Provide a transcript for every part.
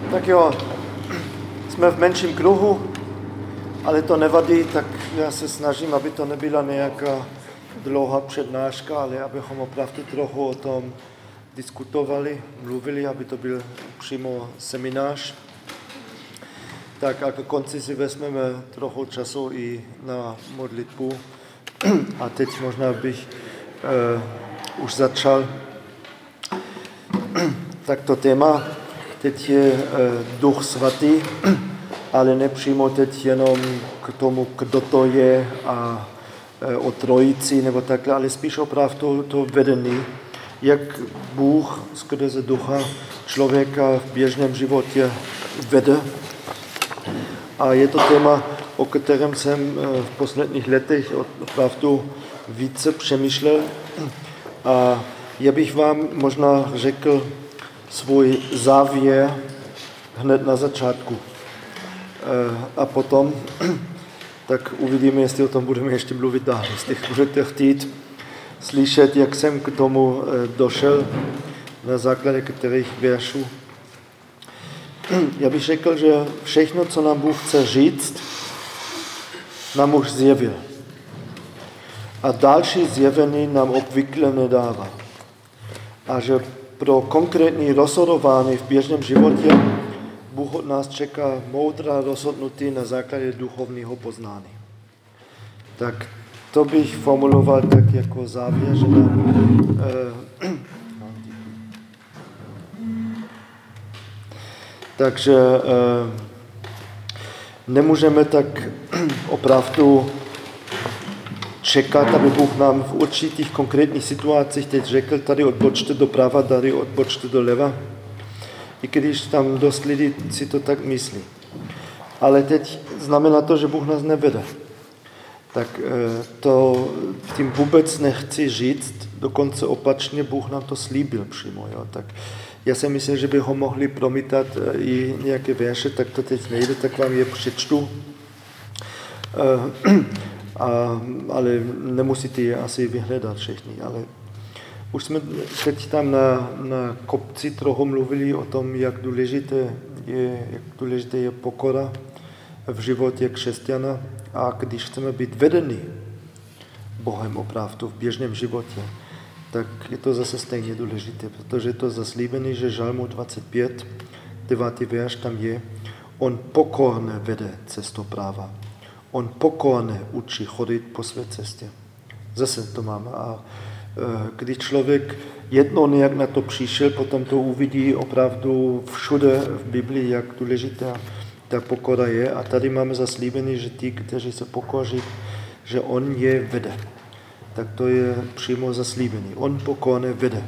Tak jo, jsme v menším kruhu, ale to nevadí, tak já se snažím, aby to nebyla nějaká dlouhá přednáška, ale abychom opravdu trochu o tom diskutovali, mluvili, aby to byl přímo seminář. Tak a ke konci si vezmeme trochu času i na modlitbu. A teď možná bych už začal. Tak to téma teď je Duch Svatý, ale nepřímo teď jenom k tomu, kdo to je a o trojici nebo takhle, ale spíš opravdu to vedení, jak Bůh skrze Ducha člověka v běžném životě vede. A je to téma, o kterém jsem v posledních letech opravdu více přemýšlel. A já bych vám možná řekl svůj závěr hned na začátku. A potom tak uvidíme, jestli o tom budeme ještě mluvit dál. Jestli budete chtít slyšet, jak jsem k tomu došel na základě kterých veršů. Já bych řekl, že všechno, co nám Bůh chce říct, nám už zjevil. A další zjevení nám obvykle nedává. A že pro konkrétní rozhodování v běžném životě Bůh od nás čeká moudrá rozhodnutí na základě duchovního poznání. Tak to bych formuloval tak jako závěr, že takže nemůžeme tak opravdu čekat, aby Bůh nám v určitých konkrétních situacích teď řekl, tady odbočte doprava, tady odbočte doleva. I když tam dost lidí si to tak myslí. Ale teď znamená to, že Bůh nás nevede. Tak to tím vůbec nechci říct, dokonce opačně Bůh nám to slíbil přímo. Jo. Tak já si myslím, že bychom mohli promítat i nějaké verše, tak to teď nejde, tak vám je přečtu. Ale nemusíte je asi vyhledat všechny. Ale už jsme teď tam na kopci trochu mluvili o tom, jak důležité je pokora v životě křesťana a když chceme být vedeni Bohem opravdu v běžném životě, tak je to zase stejně důležité, protože je to zaslíbený, že Žalmu 25, 9. verš tam je, on pokorně vede cestou práva. On pokorně učí chodit po své cestě. Zase to máme. A když člověk jednou nějak na to přišel, potom to uvidí opravdu všude v Biblii, jak důležitá ta pokora je. A tady máme zaslíbený, že ti, kteří se pokoří, že on je vede. Tak to je přímo zaslíbený. On pokorně vede.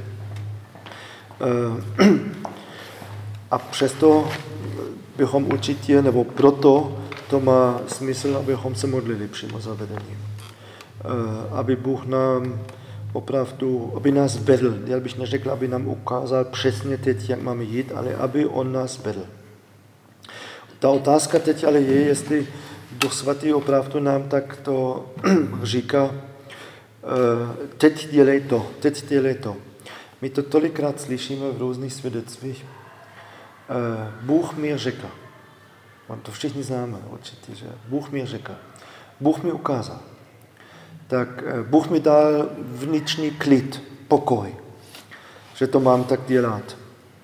A přesto bychom určitě, nebo proto to má smysl, abychom se modlili přímo za vedení. Aby Bůh nám opravdu, aby nás vedl. Já bych neřekl, aby nám ukázal přesně teď, jak máme jít, ale aby on nás vedl. Ta otázka teď ale je, jestli Duch Svatý opravdu nám tak to říká, teď dělej to. My to tolikrát slyšíme v různých svědectvích. Bůh mi řekl. To všichni známe určitě, že Bůh mi řekl. Bůh mi ukázal. Tak Bůh mi dal vnitřní klid, pokoj, že to mám tak dělat.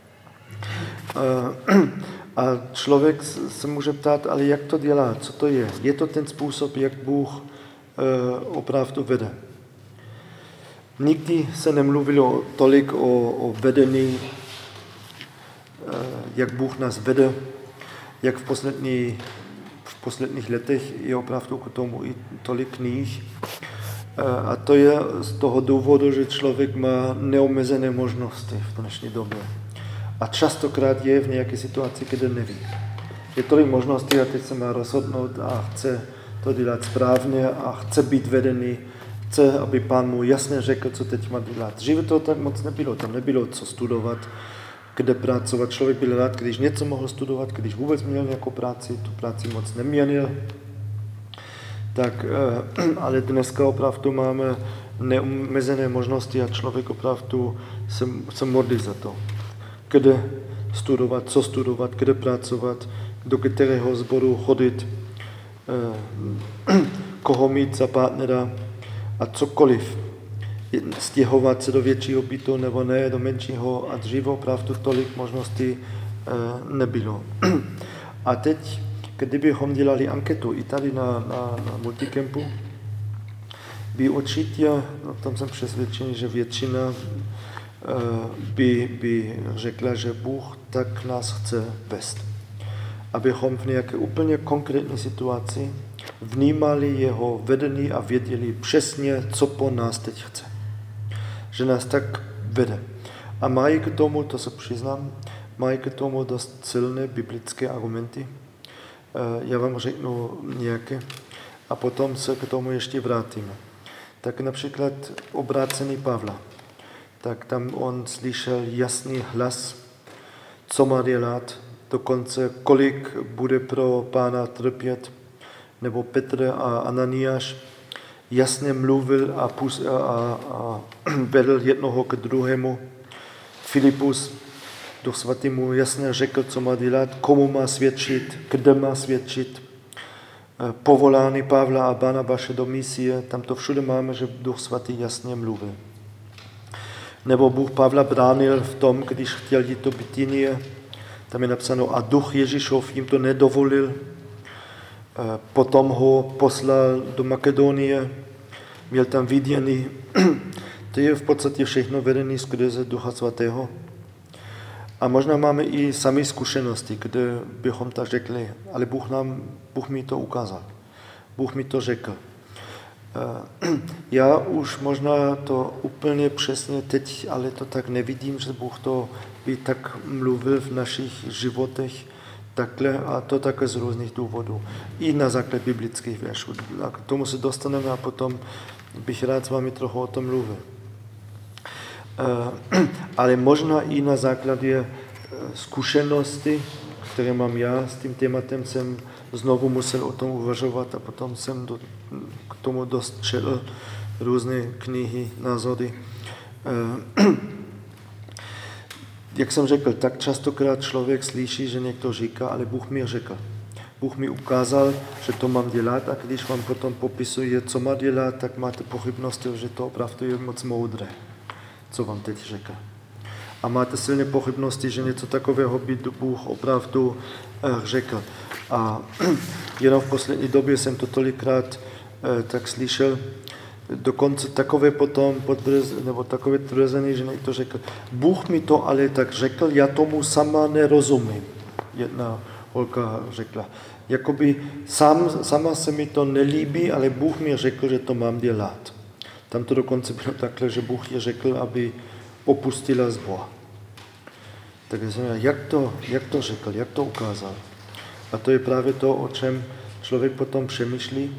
A člověk se může ptát, ale jak to dělá, co to je? Je to ten způsob, jak Bůh opravdu vede? Nikdy se nemluvilo tolik o vedení, jak Bůh nás vede, jak v posledních letech je opravdu k tomu i tolik knih. A to je z toho důvodu, že člověk má neomezené možnosti v dnešní době. A častokrát je v nějaké situaci, kde neví. Je tolik možností a teď se má rozhodnout a chce to dělat správně a chce být vedený, chce, aby Pán mu jasně řekl, co teď má dělat. Dříve to tak moc nebylo, tam nebylo co studovat, kde pracovat. Člověk byl rád, když něco mohl studovat, když vůbec měl nějakou práci, tu práci moc neměnil. Tak, ale dneska opravdu máme neomezené možnosti a člověk opravdu se modlí za to. Kde studovat, co studovat, kde pracovat, do kterého sboru chodit, koho mít za partnera a cokoliv. Stěhovat se do většího bytu nebo ne, do menšího a dříve opravdu tolik možností nebylo. A teď, kdybychom dělali anketu i tady na multicampu, by určitě, o tom jsem přesvědčený, že většina by řekla, že Bůh tak nás chce vést. Abychom v nějaké úplně konkrétní situaci vnímali jeho vedení a věděli přesně, co po nás teď chce. Že nás tak vede. A mají k tomu, to se přiznám, mají k tomu dost silné biblické argumenty. Já vám řeknu nějaké a potom se k tomu ještě vrátíme. Tak například obrácený Pavla. Tak tam on slyšel jasný hlas, co má dělat, dokonce kolik bude pro Pána trpět. Nebo Petr a Ananiáš jasně mluvil a vedl jednoho k druhému. Filipus, Duch Svatý mu jasně řekl, co má dělat, komu má svědčit, kde má svědčit. Povolání Pavla a Barnabáše do misie, tam to všude máme, že Duch Svatý jasně mluvil. Nebo Bůh Pavla bránil v tom, když chtěl jít do Bitynie, tam je napsáno, a Duch Ježíšov jim to nedovolil. Potom ho poslal do Makedonie, měl tam vidění. To je v podstatě všechno vedené skrze Ducha Svatého. A možná máme i sami zkušenosti, kde bychom tak řekli, ale Bůh mi to ukázal. Bůh mi to řekl. Já už možná to úplně přesně teď, ale to tak nevidím, že Bůh to by tak mluvil v našich životech takhle a to také z různých důvodů. I na základě biblických veršů. A k tomu se dostaneme a potom bych rád s vámi trochu o tom mluvil. Ale možná i na základě zkušenosti, které mám já s tím tématem, jsem znovu musel o tom uvažovat a potom jsem k tomu dost četl různé knihy, názory. Jak jsem řekl, tak častokrát člověk slyší, že někdo říká, ale Bůh mi řekl. Bůh mi ukázal, že to mám dělat a když vám potom popisuje, co má dělat, tak máte pochybnosti, že to opravdu je moc moudré, co vám teď řekl. A máte silné pochybnosti, že něco takového by Bůh opravdu řekl. A jenom v poslední době jsem to tolikrát tak slyšel, dokonce takové potom nebo takové tvrzení, že někdo řekl, Bůh mi to ale tak řekl, já tomu sama nerozumím. Jedna holka řekla, jakoby sama se mi to nelíbí, ale Bůh mi řekl, že to mám dělat. Tam to dokonce bylo takhle, že Bůh je řekl, aby opustila sbor. Takže jsem jak to řekl, jak to ukázal. A to je právě to, o čem člověk potom přemýšlí,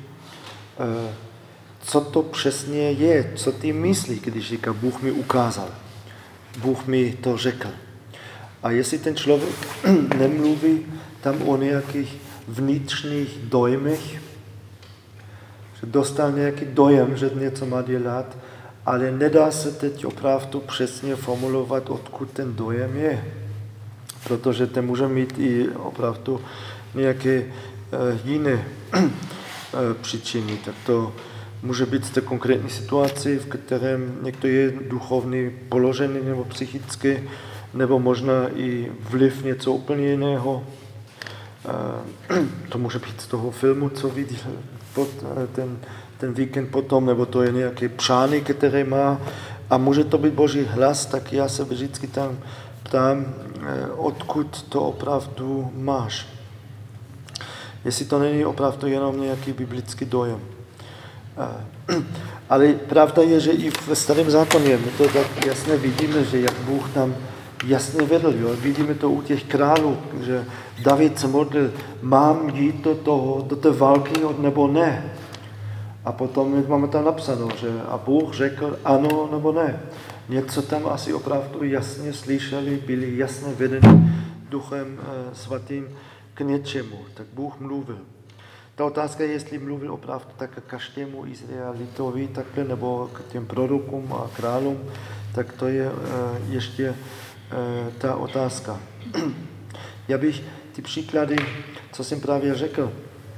co to přesně je, co ty myslí, když říká, Bůh mi ukázal, Bůh mi to řekl. A jestli ten člověk nemluví tam o nějakých vnitřních dojmech, že dostal nějaký dojem, že něco má dělat, ale nedá se teď opravdu přesně formulovat, odkud ten dojem je. Protože ten může mít i opravdu nějaké jiné příčiny. Tak to může být v té konkrétní situaci, v kterém někdo je duchovně položený nebo psychicky, nebo možná i vliv něco úplně jiného. To může být z toho filmu, co viděl ten víkend potom, nebo to je nějaké přání, které má. A může to být Boží hlas, tak já se vždycky tam ptám, odkud to opravdu máš. Jestli to není opravdu jenom nějaký biblický dojem. Ale pravda je, že i v Starém zákoně my to tak jasně vidíme, že jak Bůh tam jasně vedl. Jo? Vidíme to u těch králů, že David se modlil, mám jít do té války nebo ne. A potom máme tam napsáno, že a Bůh řekl ano nebo ne. Něco tam asi opravdu jasně slyšeli, byli jasně vedeni Duchem Svatým k něčemu. Tak Bůh mluvil. Ta otázka je, jestli mluvil opravdu tak k každému Izraelitovi takhle, nebo k těm prorokům a králům, tak to je ještě ta otázka. Já bych ty příklady, co jsem právě řekl,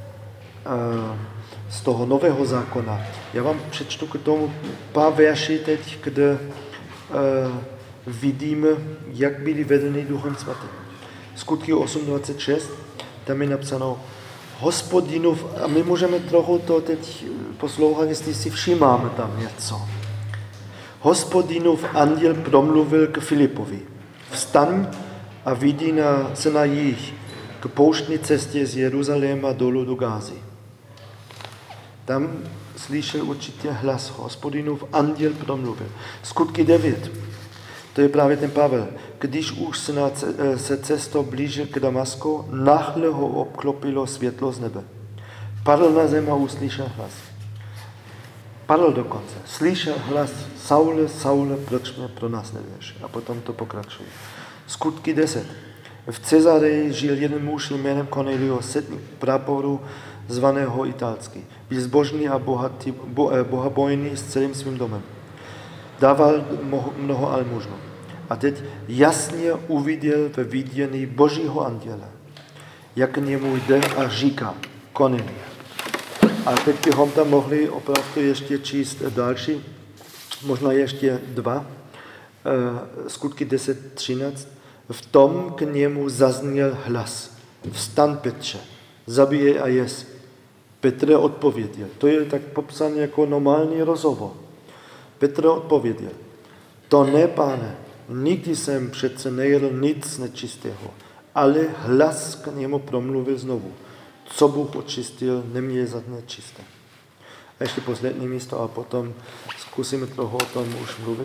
z toho nového zákona, já vám přečtu k tomu pár verší teď, kde vidíme, jak byli vedeni Duchem Svatým. Skutky 8.26, tam je napsáno Hospodinův, a my můžeme trochu to teď poslouchat, jestli si všimáme tam něco. Hospodinův anděl promluvil k Filipovi. Vstaň a vyjdi se na jih, k pouštní cestě z Jeruzaléma dolů do Gázy. Tam slyšel určitě hlas, Hospodinův anděl promluvil. Skutky 9, to je právě ten Pavel. Když už se cestou blížil k Damasku, náhle ho obklopilo světlo z nebe. Padl na zem a uslyšel hlas. Padl dokonce. Slyšel hlas, Saule, Saule, proč mě pronásleduješ? A potom to pokračuje. Skutky 10. V Cezareji žil jeden muž jménem Cornelius, setník praporu, zvaného italsky. Byl zbožný a bohabojný s celým svým domem. Dával mnoho almužnu. A teď jasně uviděl ve vidění Božího anděla, jak k němu jde a říká, Cornelius. A teď bychom tam mohli opravdu ještě číst další, možná ještě 2, skutky 10.13. V tom k němu zazněl hlas. Vstan, Petře, zabíjej a jes. Petr odpověděl. To je tak popsané jako normální rozhovor. Petr odpověděl. To ne, pane, nikdy jsem přece nejedl nic nečistého, ale hlas k němu promluvil znovu. Co Bůh očistil, neměl za nečisté. A ještě poslední místo a potom zkusíme trochu o tom už mluvit.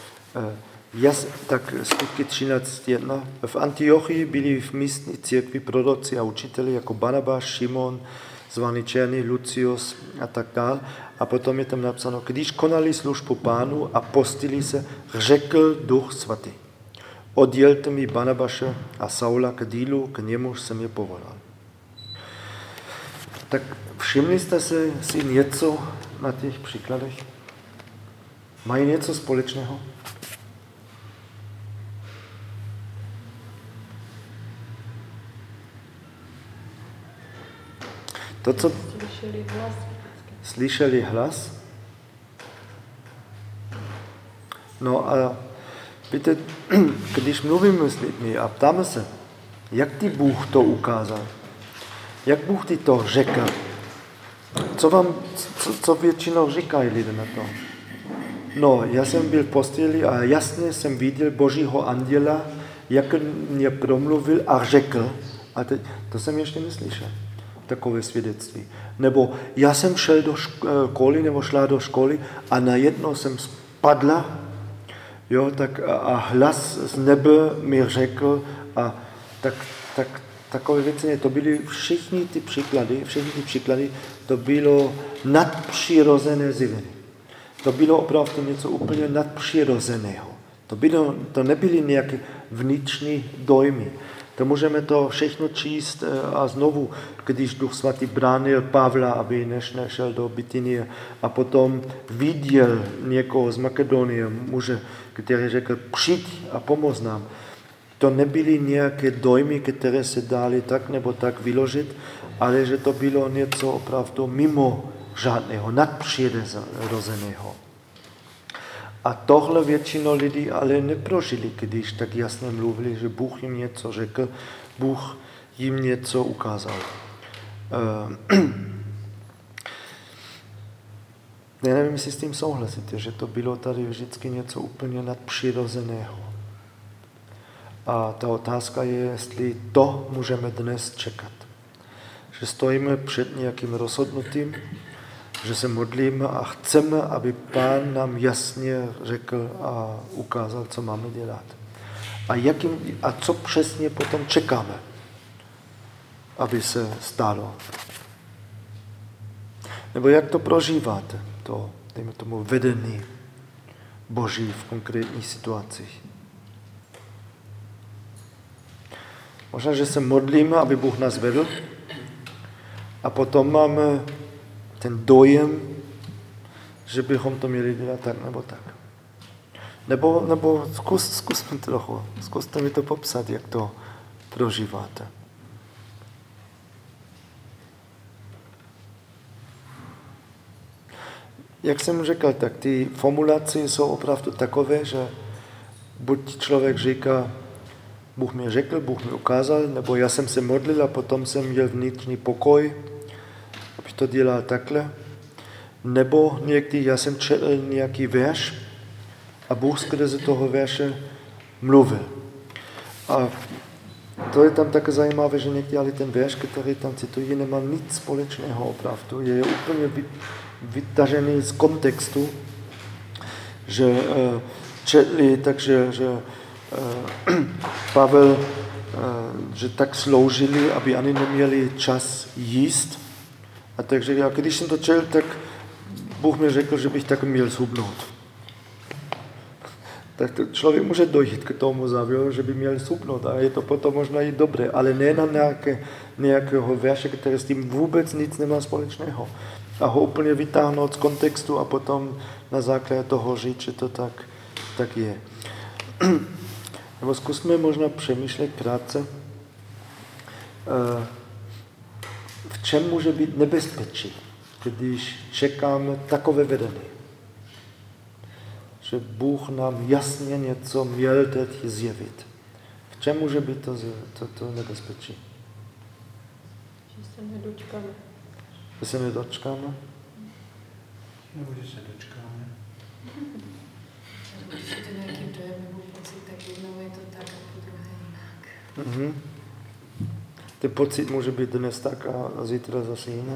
Tak skutky 13.1. V Antiochii byli v místní církvi proroci a učiteli jako Barnabáš, Šimon, zvaný Černý, Lucius a tak dál. A potom je tam napsáno, když konali službu Pánu a postili se, řekl Duch Svatý. Oddělte mi Barnabáše a Saula k dílu, k němuž jsem je povolal. Tak všimli jste si něco na těch příkladech? Mají něco společného? To, co... Slyšeli hlas. No a víte, když mluvíme s lidmi a ptáme se, jak ti Bůh to ukázal, jak Bůh ti to řekl, co většinou říkají lidé na to? No, já jsem byl v posteli a jasně jsem viděl Božího anděla, jak mě promluvil a řekl, a to jsem ještě neslyšel. Takové svědectví. Nebo já jsem šel do školy, nebo šla do školy a najednou jsem spadla, jo, tak a hlas z nebe mi řekl a takové věci, to byly všechny ty příklady, to bylo nadpřirozené zjevení. To bylo opravdu něco úplně nadpřirozeného. To nebyly nějaké vnitřní dojmy. To můžeme to všechno číst a znovu, když Duch Svatý bránil Pavla, aby nešel do Bitynie a potom viděl někoho z Makedonie, muže, který řekl, přijď a pomoz nám. To nebyly nějaké dojmy, které se dali tak nebo tak vyložit, ale že to bylo něco opravdu mimo žádného, nadpřirozeného. A tohle většinou lidí ale neprožili, když tak jasně mluvili, že Bůh jim něco řekl, Bůh jim něco ukázal. Já nevím, jestli s tím souhlasíte, že to bylo tady vždycky něco úplně nadpřirozeného. A ta otázka je, jestli to můžeme dnes čekat. Že stojíme před nějakým rozhodnutím, že se modlíme a chceme, aby Pán nám jasně řekl a ukázal, co máme dělat. A co přesně potom čekáme, aby se stalo. Nebo jak to prožíváte, to, dejme tomu, vedení Boží v konkrétních situacích. Možná, že se modlíme, aby Bůh nás vedl a potom máme ten dojem, že bychom to měli dělat tak nebo tak. Nebo zkusme trochu, zkuste mi to popsat, jak to prožíváte. Jak jsem řekl, tak ty formulace jsou opravdu takové, že buď člověk říká, Bůh mi řekl, Bůh mi ukázal, nebo já jsem se modlil a potom jsem měl vnitřní pokoj, abych to dělal takhle. Nebo někdy já jsem četl nějaký verš a Bůh skrze toho verše mluvil. A to je tam také zajímavé, že někdy ale ten verš, který tam citují, nemá nic společného opravdu. Je úplně vytažený z kontextu, že četli, takže že Pavel, že tak sloužili, aby ani neměli čas jíst. A takže já, když jsem to četl, tak Bůh mi řekl, že bych tak měl zhubnout. Tak člověk může dojít k tomu závěru, že by měl zhubnout a je to potom možná i dobré, ale ne na nějakého verše, který s tím vůbec nic nemá společného. A ho úplně vytáhnout z kontextu a potom na základě toho říct, že to tak je. Nebo zkusme možná přemýšlet krátce, v čem může být nebezpečí, když čekáme takové vedení. Že Bůh nám jasně něco měl teď zjevit. V čem může být to nebezpečí? Že se nedočkáme. Že se nedočkáme? Nebo že se dočkáme. Když je to nějaký dojem nebo pocit, tak jednou je to tak a po druhé jinak. Ten pocit může být dnes tak a zítra zase jinak.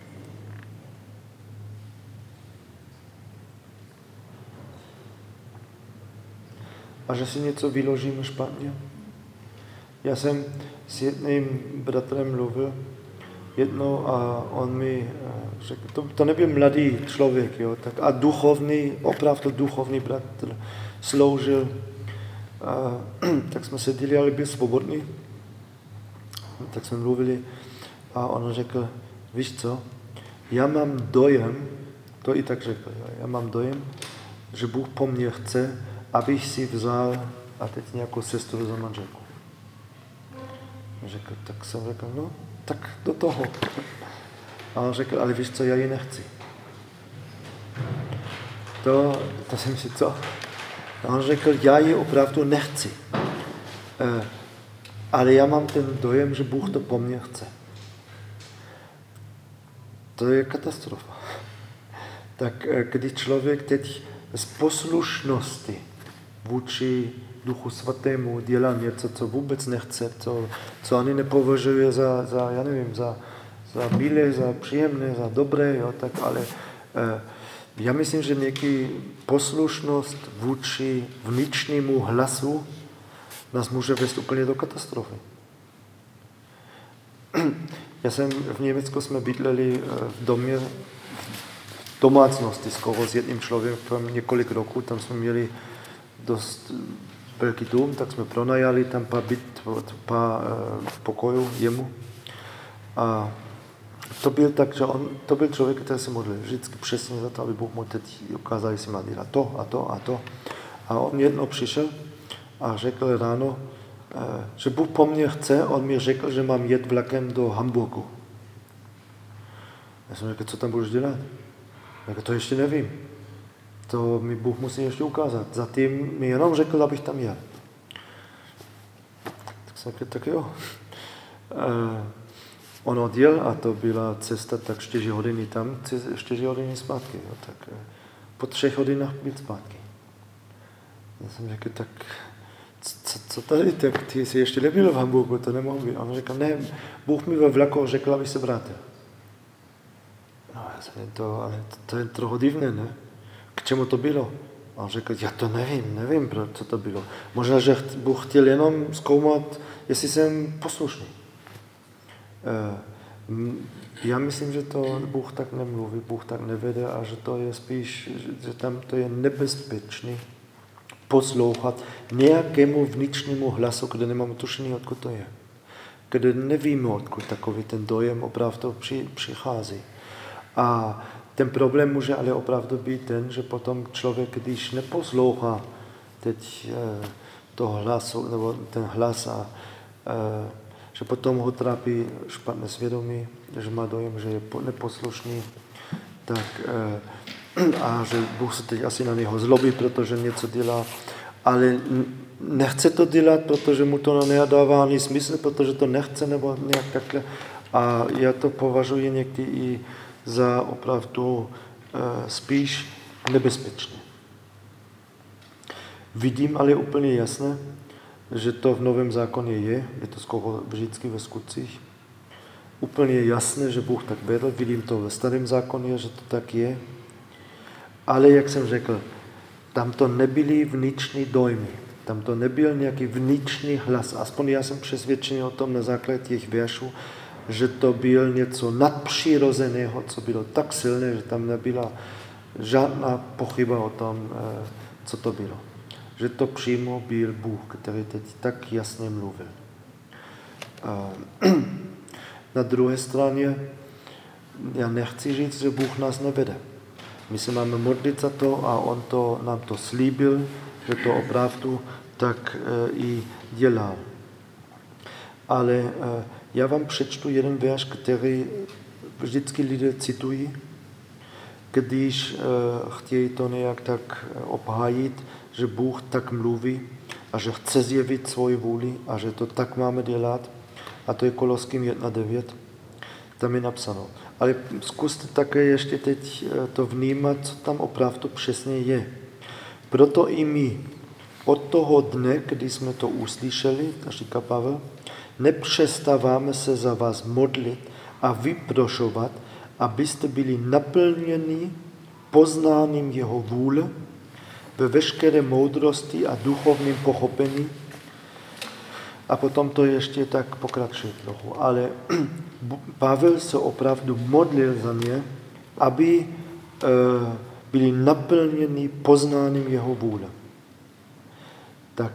A že si něco vyložíme špatně. Já jsem s jedným bratrem mluvil jednou a on mi řekl, to nebyl mladý člověk, jo, tak a duchovný, opravdu duchovní bratr, sloužil, tak jsme seděli, ale byl svobodný, tak jsme mluvili a on řekl, víš co, já mám dojem, to i tak řekl, já mám dojem, že Bůh po mně chce, abych si vzal a teď nějakou sestru za manželku. Řekl, tak jsem řekl, no, tak do toho. A on řekl, ale víš co, já ji nechci. To jsem si co? A on řekl, já ji opravdu nechci. Ale já mám ten dojem, že Bůh to po mně chce. To je katastrofa. Tak když člověk teď z poslušnosti vůči Duchu Svatému dělá něco, co vůbec nechce, co ani nepovažuje za já nevím, za milé, za příjemné, za dobré, jo, tak ale já myslím, že nějaký poslušnost vůči vnitřnímu hlasu nás může vést úplně do katastrofy. V Německu jsme bydleli v domě, v domácnosti skoro s jedním člověkem několik roků, tam jsme měli dost velký dům, tak jsme pronajali tam pár pokojů jemu. A to byl tak, že to byl člověk, který se modlil vždycky přesně za to, aby Bůh mu teď ukázal, jestli má dělat to a to a to. A on jednou přišel a řekl ráno, že Bůh po mně chce, on mi řekl, že mám jet vlakem do Hamburgu. Já jsem řekl, co tam budeš dělat? Tak to ještě nevím. To mi Bůh musí ještě ukázat. Zatím mi jenom řekl, abych tam jel. Tak jsem řekl, tak jo. On odjel a to byla cesta tak 4 hodiny tam, 4 hodiny zpátky. Jo. Tak po 3 hodinách byl zpátky. Já jsem řekl, tak co tady, tak ty jsi ještě nebyl v Hamburgu, to nemohl být. On řekl, ne, Bůh mi ve vlaku řekl, abych se vrátil. No, já jsem ale to je trochu divné, ne? K čemu to bylo? A on řekl, já to nevím, co to bylo. Možná, že Bůh chtěl jenom zkoumat, jestli jsem poslušný. Já myslím, že to Bůh tak nemluví, Bůh tak nevede a že to je spíš, že tam to je nebezpečný poslouchat nějakému vnitřnímu hlasu, kde nemáme tušení, odkud to je. Kde nevíme, odkud takový ten dojem opravdu přichází. A ten problém může ale opravdu být ten, že potom člověk, když neposlouchá teď toho hlasu, nebo ten hlas a že potom ho trápí špatné svědomí, že má dojem, že je neposlušný, tak, a že Bůh se teď asi na něho zlobí, protože něco dělá, ale nechce to dělat, protože mu to nedává ani smysl, protože to nechce, nebo nějak takhle. A já to považuji někdy i za opravdu spíš nebezpečné. Vidím ale úplně jasné, že to v Novém zákoně je to skoro vždycky ve skutcích. Úplně jasné, že Bůh tak vedl, vidím to ve Starém zákoně, že to tak je. Ale jak jsem řekl, tam to nebyly vnitřní dojmy, tam to nebyl nějaký vnitřní hlas. Aspoň já jsem přesvědčený o tom na základě těch veršů, že to byl něco nadpřirozeného, co bylo tak silné, že tam nebyla žádná pochyba o tom, co to bylo. Že to přímo byl Bůh, který teď tak jasně mluvil. Na druhé straně, já nechci říct, že Bůh nás nevede. My se máme modlit za to a on nám to slíbil, že to opravdu tak i dělal. Ale já vám přečtu jeden verš, který vždycky lidé citují, když chtějí to nějak tak obhájit, že Bůh tak mluví a že chce zjevit svoji vůli a že to tak máme dělat. A to je Koloským 1.9. Tam je napsáno. Ale zkuste také ještě teď to vnímat, co tam opravdu přesně je. Proto i my od toho dne, kdy jsme to uslyšeli, říká Pavel, nepřestáváme se za vás modlit a vyprošovat, abyste byli naplněni poznáním jeho vůle ve veškeré moudrosti a duchovním pochopení. A potom to ještě tak pokračuje trochu. Ale Pavel se opravdu modlil za ně, aby byli naplněni poznáním jeho vůle. Tak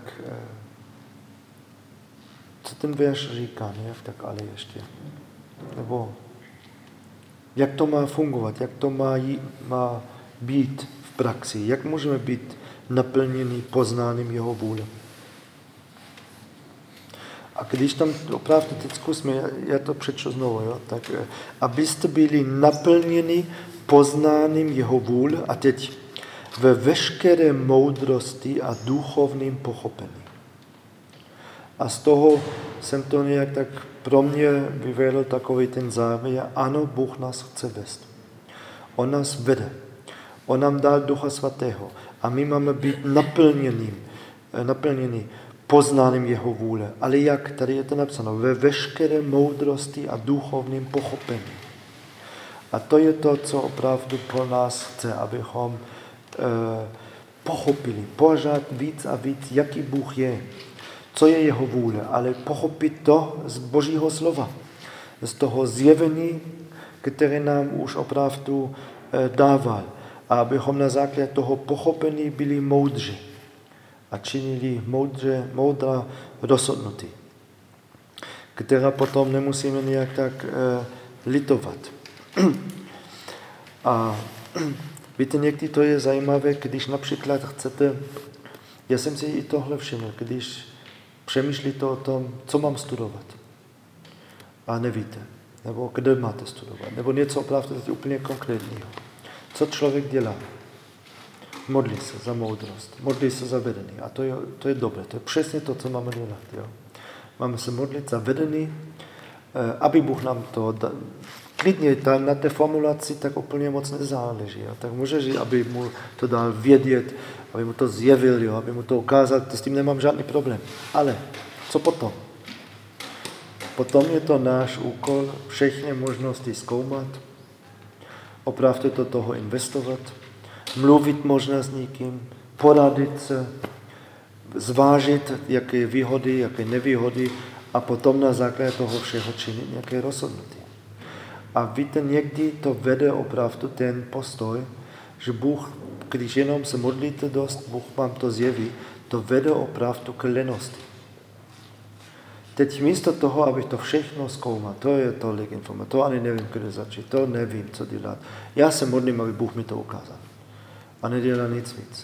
co ten verš říká, ne? Tak ale ještě. Nebo jak to má fungovat, jak to má být v praxi, jak můžeme být naplněni poznáním jeho vůle. A když tam opravdu teď zkusme, já to přečtu znovu, jo? Tak abyste byli naplněni poznáním jeho vůle a teď ve veškeré moudrosti a duchovním pochopení. A z toho jsem to nějak tak pro mě vyvedl takový ten závěr, ano, Bůh nás chce vést. On nás vede. On nám dal Ducha Svatého a my máme být naplněni poznáním jeho vůle. Ale jak? Tady je to napsáno. Ve veškeré moudrosti a duchovním pochopení. A to je to, co opravdu pro nás chce, abychom pochopili pořád víc a víc, jaký Bůh je. Co je jeho vůle, ale pochopit to z Božího slova. Z toho zjevení, které nám už opravdu dával. A abychom na základě toho pochopení byli moudří a činili moudrá rozhodnutí, která potom nemusíme nějak tak litovat. A víte, někdy to je zajímavé, když například chcete, já jsem si i tohle všiml, když přemýšlíte o tom, co mám studovat a nevíte, nebo kde máte studovat, nebo něco opravdu úplně konkrétního. Co člověk dělá? Modlí se za moudrost, modlí se za vedení. A to je dobré, to je přesně to, co máme dělat. Jo? Máme se modlit za vedení, aby Bůh nám to dal. Klidně na té formulaci tak úplně moc nezáleží. Jo? Tak může, aby mu to dal vědět, aby mu to zjevil, jo? Aby mu to ukázal, s tím nemám žádný problém. Ale co potom? Potom je to náš úkol všechny možnosti zkoumat, opravdu do toho investovat, mluvit možná s někým, poradit se, zvážit, jaké výhody, jaké nevýhody a potom na základě toho všeho činit nějaké rozhodnutí. A víte, někdy to vede opravdu ten postoj, že Bůh, když jenom se modlíte dost, Bůh vám to zjeví, to vede opravdu k lenosti. Teď místo toho, abych to všechno zkoumal, to je tolik informací, to ani nevím, kde začít, to nevím, co dělat. Já se modlím, aby Bůh mi to ukázal. A nedělá nic víc.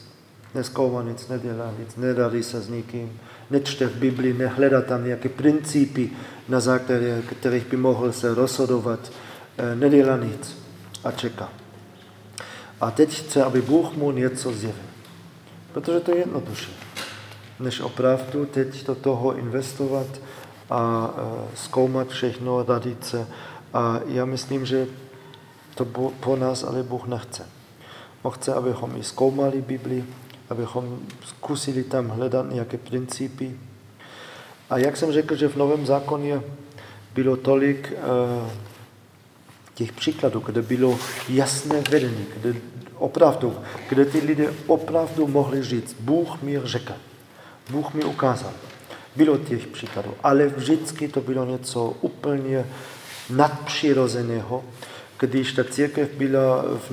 Neskoumá nic, nedělá nic, nedarí se s nikým, nečte v Biblii, nehledá tam nějaké principy, na základě kterých by mohl se rozhodovat, nedělá nic a čeká. A teď chce, aby Bůh mu něco zjevil. Protože to je jednodušší, než opravdu teď do toho investovat a zkoumat všechno, radit se. A já myslím, že to po nás ale Bůh nechce. On chce, abychom i zkoumali Biblii, abychom zkusili tam hledat nějaké principy. A jak jsem řekl, že v Novém zákoně bylo tolik těch příkladů, kde bylo jasné vedení, kde ty lidé opravdu mohli říct, Bůh mi řekl, Bůh mi ukázal. Bylo těch příkladů, ale vždycky to bylo něco úplně nadpřirozeného, když ta církev byla v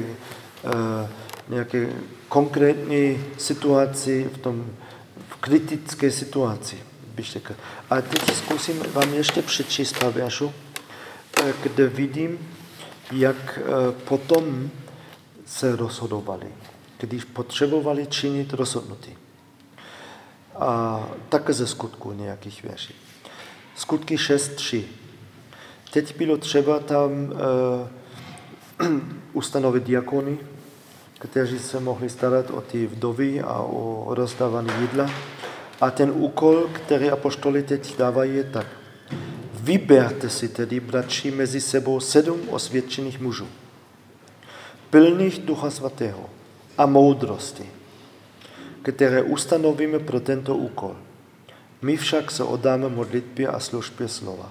nějaké konkrétní situaci, v kritické situaci, bych řekl. A teď zkusím vám ještě přečíst pár veršů, kde vidím, jak potom se rozhodovali, když potřebovali činit rozhodnutí. A také ze Skutků nějakých verší. Skutky 6.3. Teď bylo třeba tam ustanovit diakony, kteří se mohli starat o ty vdovy a o rozdávání jídla. A ten úkol, který apoštoli teď dávají, je tak. Vyberte si tedy, bratři, mezi sebou 7 osvědčených mužů, plných Ducha Svatého a moudrosti, které ustanovíme pro tento úkol. My však se oddáme modlitbě a službě slova.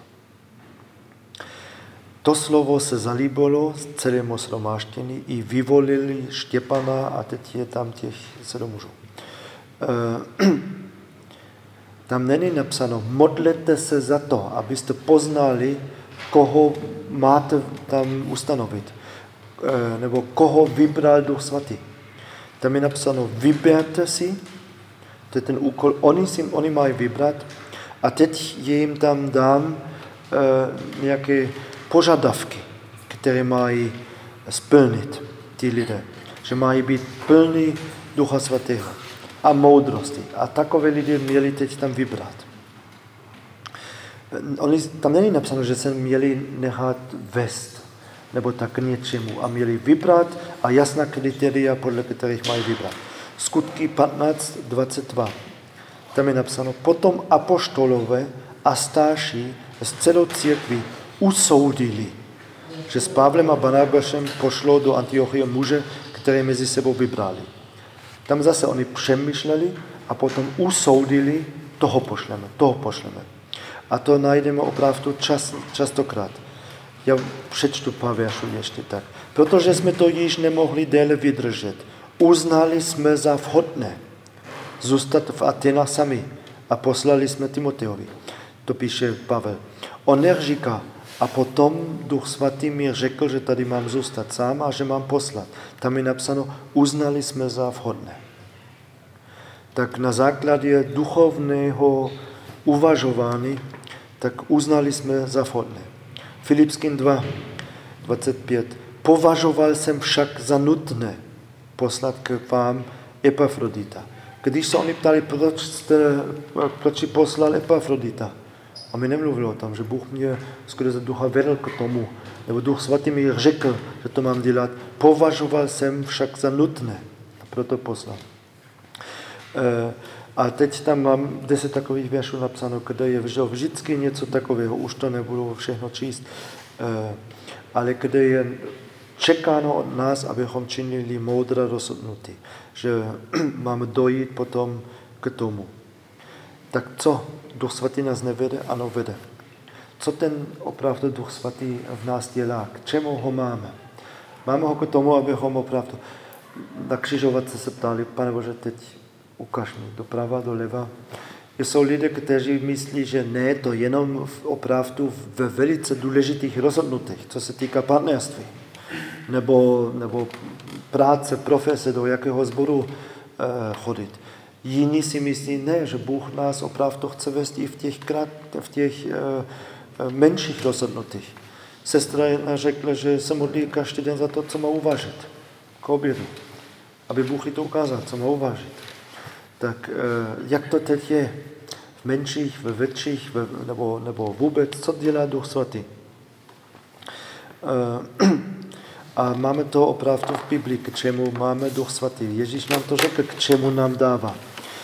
To slovo se zalíbilo celému shromáždění i vyvolili Štěpana a teď je tam těch 7 mužů. Tam není napsáno, modlete se za to, abyste poznali, koho máte tam ustanovit, nebo koho vybral Duch Svatý. Tam je napsáno, vyberte si, to je ten úkol, oni mají vybrat a teď jim tam dám nějaké požadavky, které mají splnit ty lidé. Že mají být plní Ducha Svatého a moudrosti. A takové lidi měli teď tam vybrat. Tam není napsáno, že se měli nechat vést nebo tak něčemu a měli vybrat a jasná kritéria, podle kterých mají vybrat. Skutky 15.22. Tam je napsáno, potom apoštolové a starší z celou církví usoudili, že s Pavlem a Barnabášem pošlo do Antiochie muže, které mezi sebou vybrali. Tam zase oni přemýšleli a potom usoudili, toho pošleme. A to najdeme opravdu častokrát. Já přečtu pár veršů ještě tak. Protože jsme to již nemohli déle vydržet, uznali jsme za vhodné zůstat v Atenách sami a poslali jsme Timoteovi. To píše Pavel. On neříká, a potom Duch Svatý mi řekl, že tady mám zůstat sám a že mám poslat. Tam je napsáno, uznali jsme za vhodné. Tak na základě duchovného uvažování, tak uznali jsme za vhodné. Filipským 2.25. Považoval jsem však za nutné poslat k vám Epafrodita. Když se oni ptali, proč poslal Epafrodita, a mi nemluvil o tom, že Bůh mě skrze ducha vedl k tomu, nebo Duch Svatý mi řekl, že to mám dělat. Považoval jsem však za nutné a proto poslal. A teď tam mám 10 takových veršů napsáno, kde je vždycky něco takového, už to nebudu všechno číst, ale kde je čekáno od nás, abychom činili moudré rozhodnutí, že máme dojít potom k tomu. Tak co? Duch Svatý nás nevede? Ano, vede. Co ten opravdu Duch Svatý v nás dělá? K čemu ho máme? Máme ho k tomu, abychom opravdu na křižovatce se ptali, Pane Bože, teď ukaž mi doprava, doleva. Jsou lidé, kteří myslí, že ne, to jenom opravdu ve velice důležitých rozhodnutích, co se týká partnerství, nebo práce, profese, do jakého sboru chodit. Jiní si myslí, ne, že Bůh nás opravdu chce vést i v těch menších rozhodnutích. Sestra jedna řekla, že se modlí každý den za to, co má uvažit k obědu. aby Bůh jí to ukázal, co má uvážit. Tak jak to teď je v menších, ve větších, nebo vůbec, co dělá Duch Svatý? A máme to opravdu v Biblii, k čemu máme Duch Svatý. Ježíš nám to řekl, k čemu nám dává.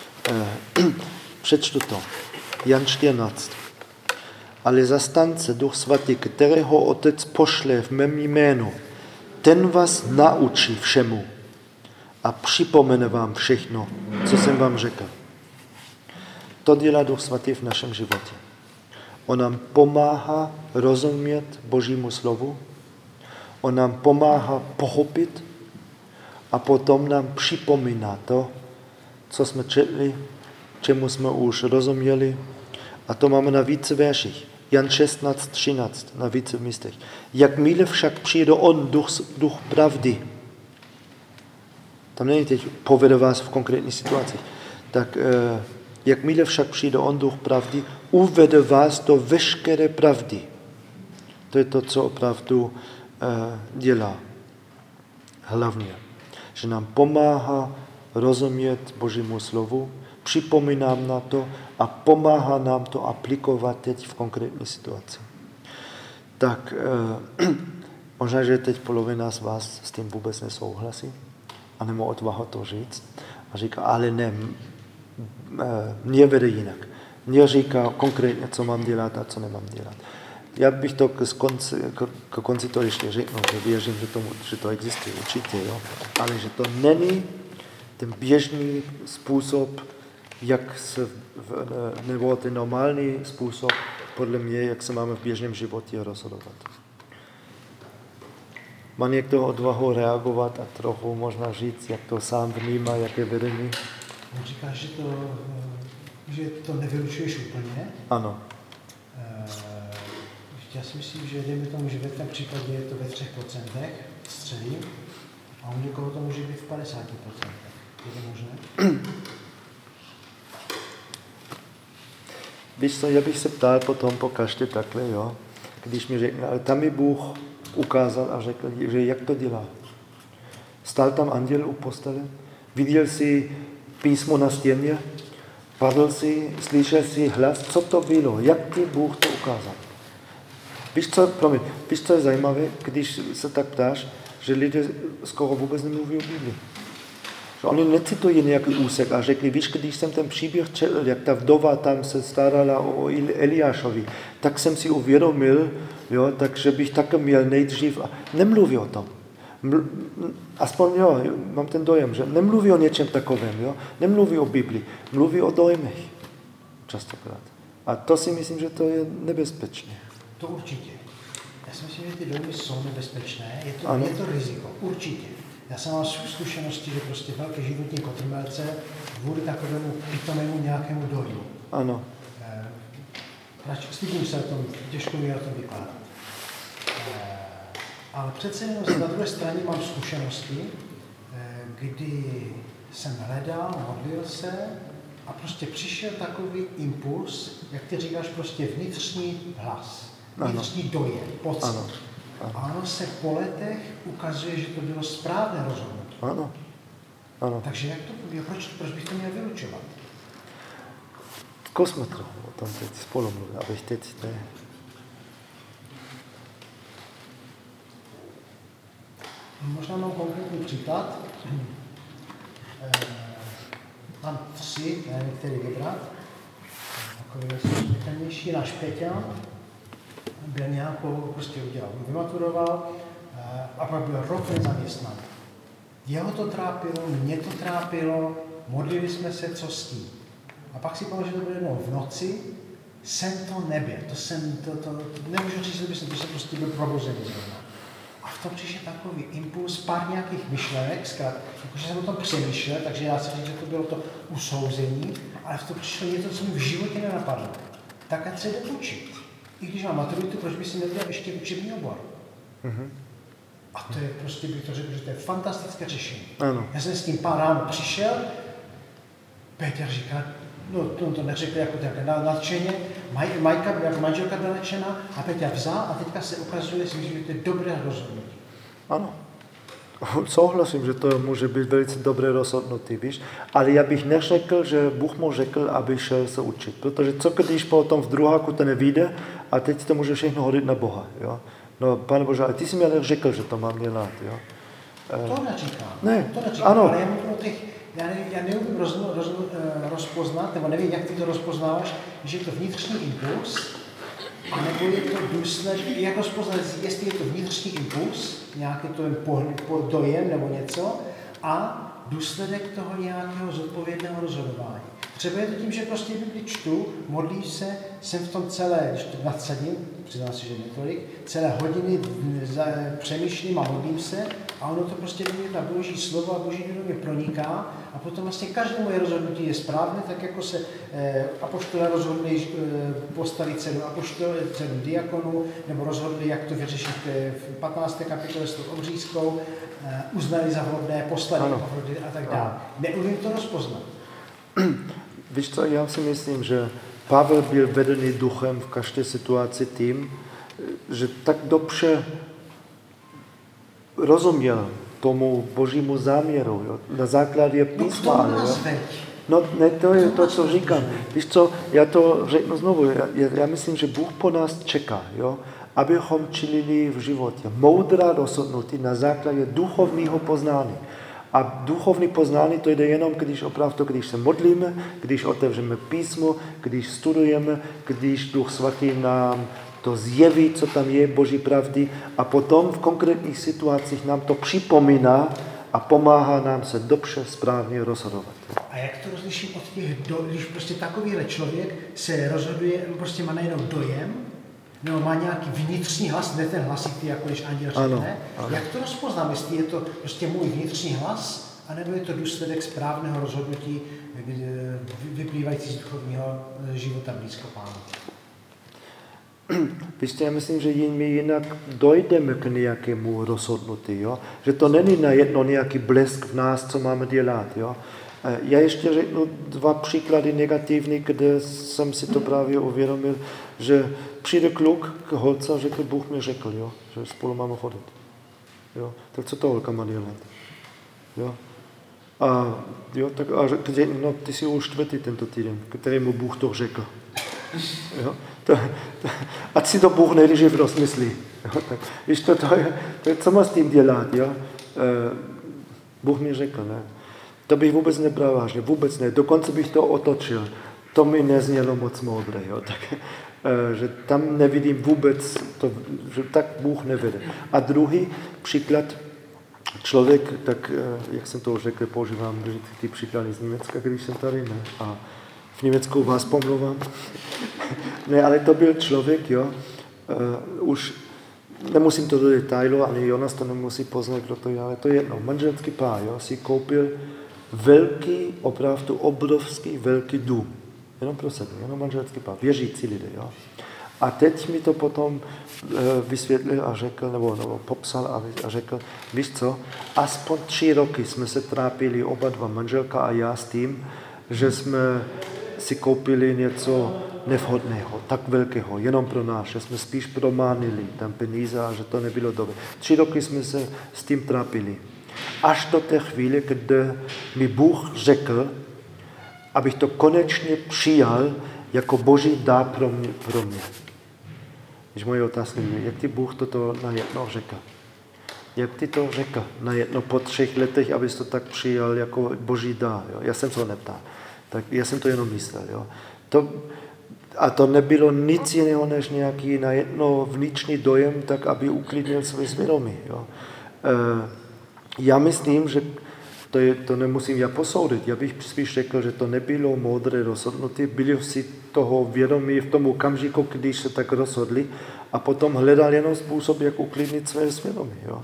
Přečtu to. Jan 14. Ale zastánce Duch Svatý, kterého Otec pošle v mém jménu, ten vás naučí všemu a připomene vám všechno, co jsem vám řekl. To dělá Duch Svatý v našem životě. On nám pomáhá rozumět Božímu slovu, on nám pomáhá pochopit a potom nám připomíná to, co jsme četli, čemu jsme už rozuměli. A to máme na více verších. Jan 16, 13, na více místech. Jakmile však přijde on, duch pravdy, tam není teď povede vás v konkrétní situaci, tak jakmile však přijde on, duch pravdy, uvede vás do veškeré pravdy. To je to, co opravdu dělá. Hlavně, že nám pomáhá rozumět Božímu slovu, připomíná na to a pomáhá nám to aplikovat teď v konkrétní situaci. Tak možná, že teď polovina z vás s tím vůbec nesouhlasí a nemá odvahu to říct a říká, ale ne, mě vede jinak. Mě říká konkrétně, co mám dělat a co nemám dělat. Já bych to k konci to ještě řekl, že věřím, že to existuje určitě, jo? Ale že to není ten běžný způsob, jak se, nebo ten normální způsob, podle mě, jak se máme v běžném životě rozhodovat. Má někdo odvahu reagovat a trochu možná říct, jak to sám vnímá, jak je vedení? On říká, že to nevylučuješ úplně. Ano. Já si myslím, že dejme tomu, že ve tvém případě je to ve 3% středím a u někoho to může být v 50%. Je to možné? Víš co, já bych se ptal potom po každé takhle, jo? Když mi řekne, ale tam mi Bůh ukázal a řekl, že jak to dělá. Stál tam anděl u postele, viděl si písmo na stěně, padl si, slyšel si hlas, co to bylo, jak ti Bůh to ukázal. Víš, co je zajímavé, když se tak ptáš, že lidé skoro vůbec nemluví o Biblii. Že oni necitují nějaký úsek a řekli, víš, když jsem ten příběh četl, jak ta vdova tam se starala o Eliášovi, tak jsem si uvědomil, jo, takže bych také měl nejdřív. Nemluví o tom. Aspoň jo, mám ten dojem, že nemluví o něčem takovém, jo? Nemluví o Biblii, mluví o dojmech častokrát. A to si myslím, že to je nebezpečné. To určitě. Já si myslím, že ty dojmy jsou nebezpečné, je to riziko, určitě. Já jsem mám zkušenosti, že prostě velké životní kotrmelce kvůli takovému pitomému nějakému dojmu. Ano. Stydím se o tom, těžko mi o tom vykládat. Ale přece jenom na druhé straně mám zkušenosti, kdy jsem hledal, modlil se a prostě přišel takový impuls, jak ty říkáš, prostě vnitřní hlas, vnitřní dojem, pocit. Ano. A ono se po letech ukazuje, že to bylo správné rozhodnutí. Ano. Takže jak to bude? Proč bych to měl vylučovat? Zkusme trochu o tom teď spolu mluvit, abych teď ne... Možná mám konkrétní příklad. Mám 3, nevím, který vybrat. Takový smytelnější, náš Peťa byl nějakou prostě udělal. Vymaturoval a pak byl rok nezaměstnaný. Jeho to trápilo, mě to trápilo, modlili jsme se, co s tím. A pak si pamatuju, že to bylo jednou v noci, jsem to nebyl. Nemůžu říct, že jsem prostě byl probuzený zrovna. A v tom přišel takový impuls, pár nějakých myšlenek, jakože jsem o tom přemýšlel, takže já si říct, že to bylo to usouzení, ale v tom přišlo něco, co mi v životě nenapadlo. Tak ať se jde učit. I když mám maturitu, proč by si nedělal ještě učební obor? Mm-hmm. A to je prostě, bych to řekl, že to je fantastické řešení. Ano. Já jsem s tím pár ráno přišel, Petr říká, no to neřekl jako tak nadšeně, Majka, jako manželka byla nadšená a Peťa vzal a teďka se ukazuje, že to je dobré rozhodnutí. Ano. Souhlasím, že to může být velice dobré rozhodnutí, víš, ale já bych neřekl, že Bůh mu řekl, aby šel se učit, protože co když potom v druháku to nevyjde a teď to může všechno hodit na Boha, jo. No, Pane Bože, ale ty jsi mi ale řekl, že to mám dělat, jo. To neříkám. Ne, to neříkám, ano. Ale já neumím rozpoznat, nebo nevím, jak ty to rozpoznáváš, že je to vnitřní impuls, anebo je to důsledek, jak rozpoznat, jestli je to vnitřní impuls, nějaký to dojem nebo něco, a důsledek toho nějakého zodpovědného rozhodování. Třeba je to tím, že prostě Bibli čtu, modlím se, jsem v tom celé, když to nadsadím, přiznám si, že netolik, celé hodiny přemýšlím a modlím se a ono to prostě do mě ta boží slovo a boží do mě proniká a potom vlastně každé moje rozhodnutí je správné, tak jako se apoštolé rozhodli postavit 7 diakonů, nebo rozhodli, jak to vyřešit v 15. kapitole s tou obřízkou, uznali za vhodné, poslali a tak dále. Neumím to rozpoznat. Víš co, já si myslím, že Pavel byl vedený duchem v každé situaci tím, že tak dobře rozuměl tomu božímu záměru, jo? Na základě písma. No ne, to je to, co říkám. Víš co, já to řeknu znovu, já myslím, že Bůh po nás čeká, jo? Abychom činili v životě moudrá rozhodnutí na základě duchovního poznání. A duchovní poznání to jde jenom, když se modlíme, když otevřeme písmo, když studujeme, když Duch Svatý nám to zjeví, co tam je, Boží pravdy, a potom v konkrétních situacích nám to připomíná a pomáhá nám se dobře, správně rozhodovat. A jak to rozliším od těch, když prostě takovýhle člověk se rozhoduje, prostě má nejenom dojem, nebo má nějaký vnitřní hlas, ne ten hlasitý, jako když anděl řekne. Jak to rozpoznám, jestli je to prostě můj vnitřní hlas, anebo je to důsledek správného rozhodnutí vyplývající z duchovního života blízko Pánu? Víš, já myslím, že my jinak dojdeme k nějakému rozhodnutí, jo? Že to není najednou nějaký blesk v nás, co máme dělat. Jo? Já ještě řeknu 2 příklady negativní, kde jsem si to právě uvědomil, že přijde kluk k holce a řekl, Bůh mi řekl, jo? Že spolu máme chodit. Jo? Tak co to holka má dělat? Jo? A řekl, no ty jsi už 4. tento týden, kterému Bůh to řekl. Jo? Ať si to Bůh nejdřív rozmyslí. Jo? Tak, víš, to je, co má s tím dělat? Jo? Bůh mi řekl, ne? To bych vůbec nebral vážně, vůbec ne. Dokonce bych to otočil. To mi neznělo moc moudré. Jo? Tak, že tam nevidím vůbec, že tak Bůh nevede. A druhý příklad, člověk, tak jak jsem to řekl, používám ty příklady z Německa, když jsem tady, ne? A v Německu vás pomlouvám. Ne, ale to byl člověk, jo, už nemusím to do detailu, ani Jonas to nemusí poznat, kdo to je, ale to je jedno. Manželský pár, jo, si koupil velký, opravdu obrovský velký dům. Jenom pro sebe, jenom manželský pár, věřící lidé, jo. A teď mi to potom vysvětlil a řekl, nebo popsal a řekl, víš co, aspoň 3 roky jsme se trápili oba dva, manželka a já, s tím, že jsme si koupili něco nevhodného, tak velkého, jenom pro nás, že jsme spíš prománili tam peníze a že to nebylo dobré. 3 roky jsme se s tím trápili. Až do té chvíle, kdy mi Bůh řekl, abych to konečně přijal jako boží dár pro mě. Když moje otázka je, jak ti Bůh toto najednou řekl? Jak ti to řekl najednou po 3 letech, abys to tak přijal jako boží dár? Jo? Já jsem se ho neptal. Tak já jsem to jenom myslel. Jo? To nebylo nic jiného, než nějaký najednou vnitřní dojem, tak aby uklidnil své svědomí. Jo? Já myslím, že to nemusím já posoudit. Já bych spíš řekl, že to nebylo moudré rozhodnutí. Byli si toho vědomí v tom okamžiku, když se tak rozhodli a potom hledal jenom způsob, jak uklidnit své svědomí. Jo?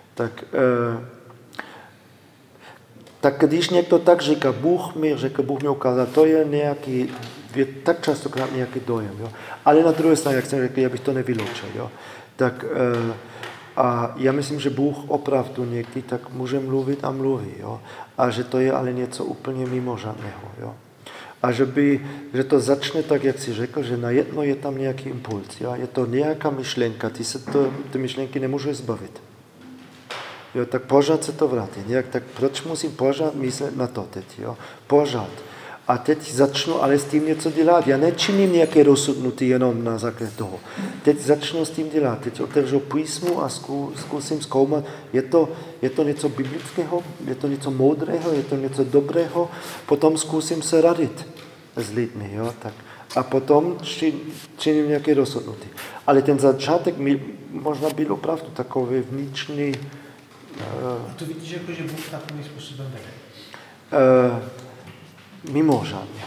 Tak když někdo tak říká, Bůh mi ukázal, to je nějaký, tak častokrát nějaký dojem. Jo? Ale na druhé straně, jak jsem řekl, já bych to nevyloučil. Jo? A já myslím, že Bůh opravdu někdy tak může mluvit a mluví. Jo? A že to je ale něco úplně mimořádného. Jo? A že to začne tak, jak jsi řekl, že najednou je tam nějaký impuls. Jo? Je to nějaká myšlenka, ty myšlenky nemůžeš zbavit. jo, tak pořád se to vrátí. Nějak, tak proč musím pořád myslet na to teď, jo? Pořád. A teď začnu ale s tím něco dělat. Já nečiním nějaké rozhodnutí jenom na základě toho. Teď začnu s tím dělat. Teď otevřu písmu a zkusím zkoumat. Je to něco biblického, je to něco moudrého, je to něco dobrého. Potom zkusím se radit s lidmi. Jo? Tak. A potom činím nějaké rozhodnutí. Ale ten začátek mi možná byl opravdu takový vnitřní. A to vidíš, jako, že Bůh takovým způsobem vede? Mimořádně.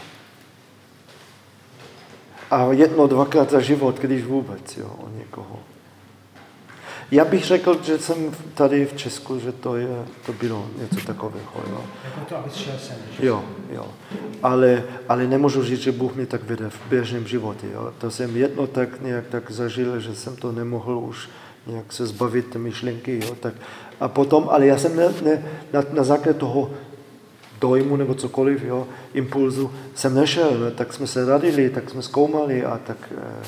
A 1-2krát za život, když vůbec, jo, o někoho. Já bych řekl, že jsem tady v Česku, že to bylo něco takového, jo. Jako to, abys šel sem. Jo. Ale nemůžu říct, že Bůh mě tak vede v běžném životě, jo. To jsem jedno tak nějak tak zažil, že jsem to nemohl už nějak se zbavit myšlenky, jo. Tak, a potom, ale já jsem na základě toho dojmu nebo cokoliv, jo, impulzu, jsem nešel, no, tak jsme se radili, tak jsme zkoumali a tak...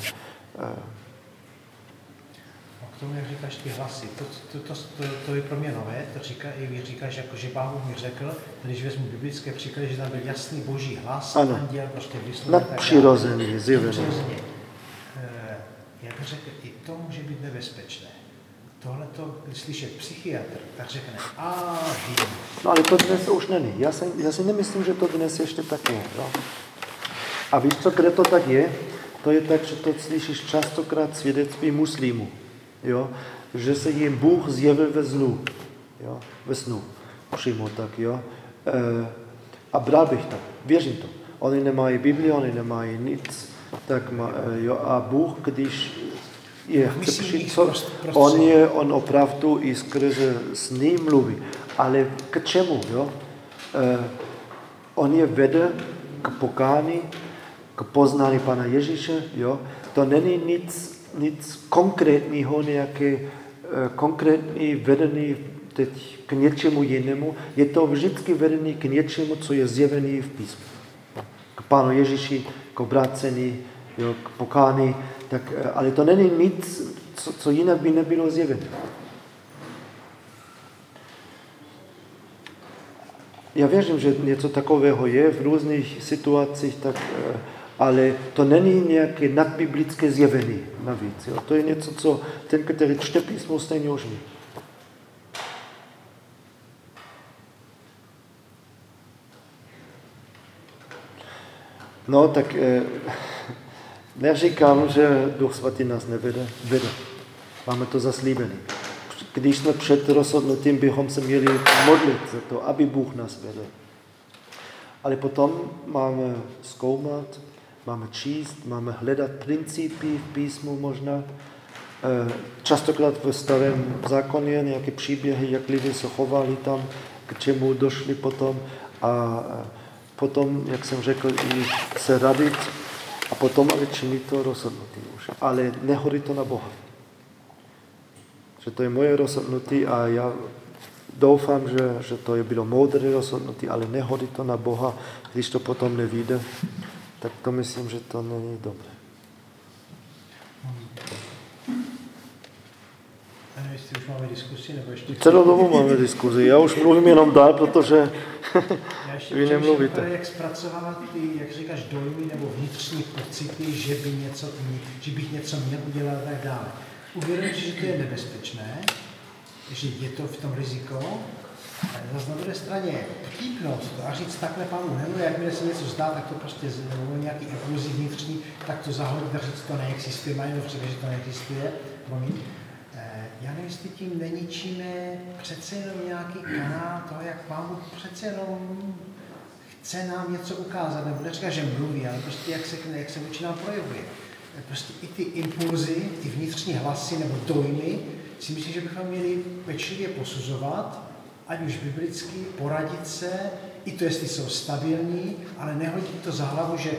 K tomu, jak říkáš ty hlasy, to je pro mě nové, to říkáš, jako, že Pán Bůh mi řekl, když vezmu biblické příklady, že tam byl jasný boží hlas, ano. Anděl, prostě vyslovený. Nadpřirozený, zjevený. Jak řekl, i to může být nebezpečné. Tohleto, když slyšet psychiatr, tak řekne, no ale to dnes už není. Já si nemyslím, že to dnes ještě tak je. Jo? A víš co, kde to tak je? To je tak, že to slyšíš častokrát svědectví muslimů. Jo? Že se jim Bůh zjevil ve snu. Jo? Ve snu. Přímo tak, jo. A bral bych to. Věřím to. Oni nemají Bibli, oni nemají nic. Tak jo. A Bůh, když chce přijít, on opravdu i skrze sny mluví. Ale k čemu, jo? On je vede k pokání, k poznání Pana Ježíše, jo? To není nic konkrétního, nějaké konkrétní vedení teď k něčemu jinému. Je to vždycky vedený k něčemu, co je zjevený v písmu. K Pánu Ježíši, k obrácení, jo, k pokání. Tak, ale to není nic, co jinak by nebylo zjevené. Já věřím, že něco takového je v různých situacích, tak, ale to není nějaké nadbiblické zjevení navíc. Jo. To je něco, co ten, který čte písmo, stejně už ví. No, tak neříkám, že Duch Svatý nás nevede. Vede. Máme to zaslíbené. Když jsme před rozhodnutím, bychom se měli modlit za to, aby Bůh nás vedl. Ale potom máme zkoumat, máme číst, máme hledat principy v písmu možná. Častokrát ve starém zákoně nějaké příběhy, jak lidi se chovali tam, k čemu došli potom. A potom, jak jsem řekl, i se radit a potom ale činit to rozhodnutí už. Ale nehodí to na Boha. Že to je moje rozhodnutí a já doufám, že to je bylo moudré rozhodnutí, ale nehodí to na Boha, když to potom nevíde, tak to myslím, že to není dobré. Jestli už máme diskusi, nebo ještě... Celou dobu máme diskuzi. Já už mluvím jenom dál, protože vy nemluvíte. Jak zpracovávat ty, jak říkáš, dojmy nebo vnitřní pocity, že bych něco měl udělat a tak dále. Uvědomit, že to je nebezpečné, že je to v tom riziko, ale zase na druhé straně vtípnout to a říct takhle Pánu Henu, jakmile se něco zdá, tak to prostě nebo nějaký impulzy vnitřní, tak to zahodit a říct, to neexistuje, mají přece, že to neexistuje. Já nevím, jestli tím neničíme přece jenom nějaký kanál toho, jak Pán Bůh přece jenom chce nám něco ukázat, nebo neříká, že mluví, ale prostě jak se vůči nám projevuje. Prostě i ty impulzy, ty vnitřní hlasy nebo dojmy, si myslím, že bychom měli pečlivě posuzovat, ať už biblicky, poradit se, i to, jestli jsou stabilní, ale nehodit to za hlavu, že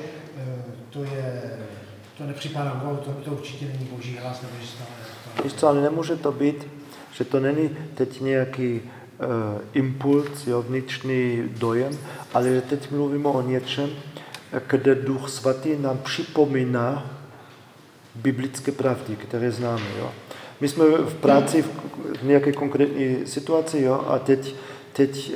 to nepřipadá Bohu, to určitě není Boží hlas, nebo že to... Víš co, ale nemůže to být, že to není teď nějaký impuls, jo, vnitřní dojem, ale že teď mluvíme o něčem, kde Duch Svatý nám připomíná biblické pravdy, které známe. Jo. My jsme v práci v nějaké konkrétní situaci, jo, a teď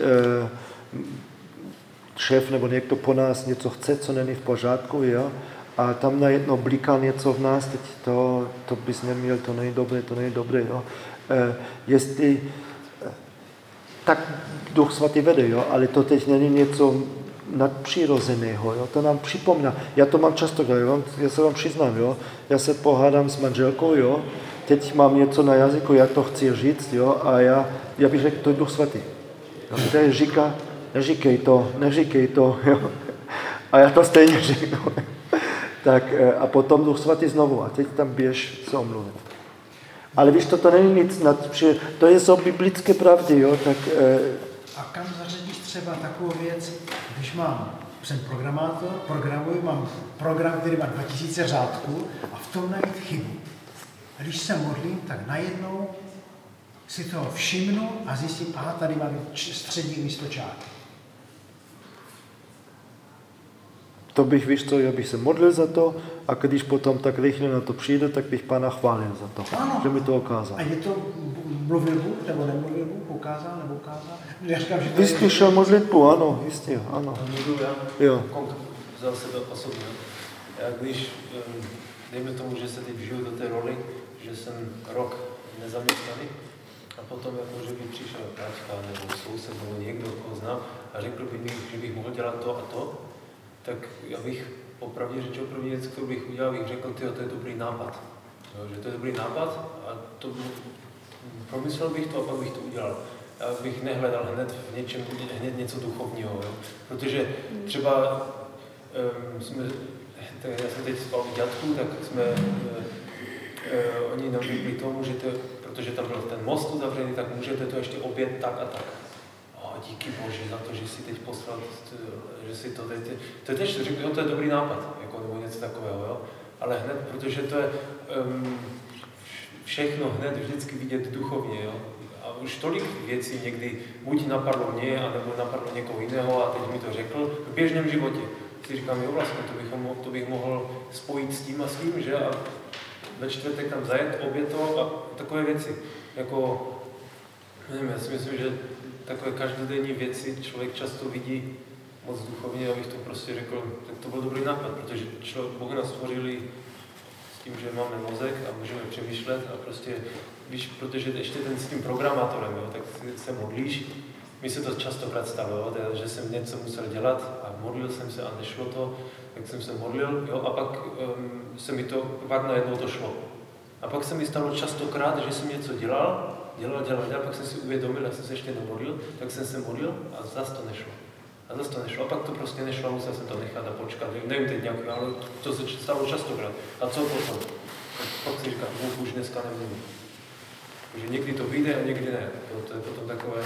šéf nebo někdo po nás něco chce, co není v pořádku, jo, a tam najednou bliká něco v nás, teď to bys neměl, to není dobré, jo. Jestli tak Duch Svatý vede, jo, ale to teď není něco nadpřirozeného, jo, to nám připomíná. Já to mám často, jo, já se vám přiznám, jo, já se pohádám s manželkou, jo, teď mám něco na jazyku, já to chci říct, jo, a já bych řekl, to je Duch Svatý. Jo, který říká, neříkej to, jo, a já to stejně řeknu. Tak a potom Duch Svatý znovu, a teď tam běž se omluvit. Ale víš, to není nic to jsou biblické pravdy, jo, tak... A kam zařadíš třeba takovou věc, když jsem programátor, mám program, který má 2000 řádků a v tom najít chybu. A když se modlím, tak najednou si toho všimnu a zjistím, aha, tady mám střední místo čárky. To bych, víš co, já bych se modlil za to a když potom tak rychle na to přijde, tak bych Pána chválil za to, ano. Že mi to ukázal. A je to mluvil Bůh nebo nemluvil Bůh, ukázal nebo ukázal? Vyspíšel modlitbu, ano, jistě, ano. Můžu já? Jo. Za sebe osobně. Já když, dejme tomu, že se teď vžiju do té roli, že jsem rok nezaměstnaný a potom jako, že by přišel práčka nebo soused nebo někdo, koho znám a řekl by mi, že bych mohl dělat to a to, tak já bych popravdě řečil první věc, kterou bych udělal, bych řekl, to je dobrý nápad. Jo, že to je dobrý nápad a to promyslel bych to a pak bych to udělal. Já bych nehledal hned v něčem, hned něco duchovního, jo. Protože třeba já jsem teď spal v dědku, tak oni nám řekli tomu, že protože tam byl ten most uzavřený, tak můžete to ještě obět tak a tak. Díky Bože za to, že si teď poslal, že si to teď... To je teď, řekl, to je dobrý nápad, jako, nebo něco takového, jo. Ale hned, protože to je všechno hned vždycky vidět duchovně, jo. A už tolik věcí někdy buď napadlo mě, anebo napadlo někoho jiného a teď mi to řekl v běžném životě. Si říkám, jo, vlastně, to bych mohl spojit s tím, že a ve čtvrtek tam zajet, oběto a takové věci. Jako, nevím, já si myslím, že takové každodenní věci člověk často vidí moc duchovně, abych to prostě řekl, tak to byl dobrý nápad, protože Bůh nás stvořili s tím, že máme mozek a můžeme přemýšlet a prostě, víš, protože ještě s tím programátorem, jo, tak se modlíš, mi se to častokrát stalo, jo, že jsem něco musel dělat a modlil jsem se a nešlo to, tak jsem se modlil, jo, a pak se mi to, pak najednou to šlo. A pak se mi stalo častokrát, že jsem něco dělal, pak jsem si uvědomil, jak jsem se ještě nemodlil, tak jsem se modlil a zase to nešlo. A pak to prostě nešlo a musel jsem to nechat a počkat. Nevím teď nějak, ale to se stalo častokrát. A co potom? Pak si říkám, Bůh už dneska nemluví. Takže někdy to vyjde a někdy ne. To je potom takové...